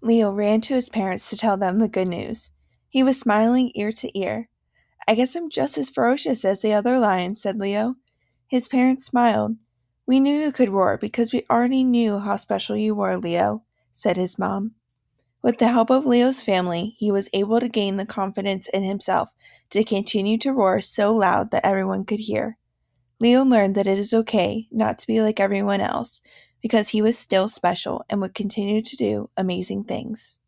Leo ran to his parents to tell them the good news. He was smiling ear to ear. "I guess I'm just as ferocious as the other lions," said Leo. His parents smiled. "We knew you could roar because we already knew how special you were, Leo," said his mom. With the help of Leo's family, he was able to gain the confidence in himself to continue to roar so loud that everyone could hear. Leo learned that it is okay not to be like everyone else because he was still special and would continue to do amazing things.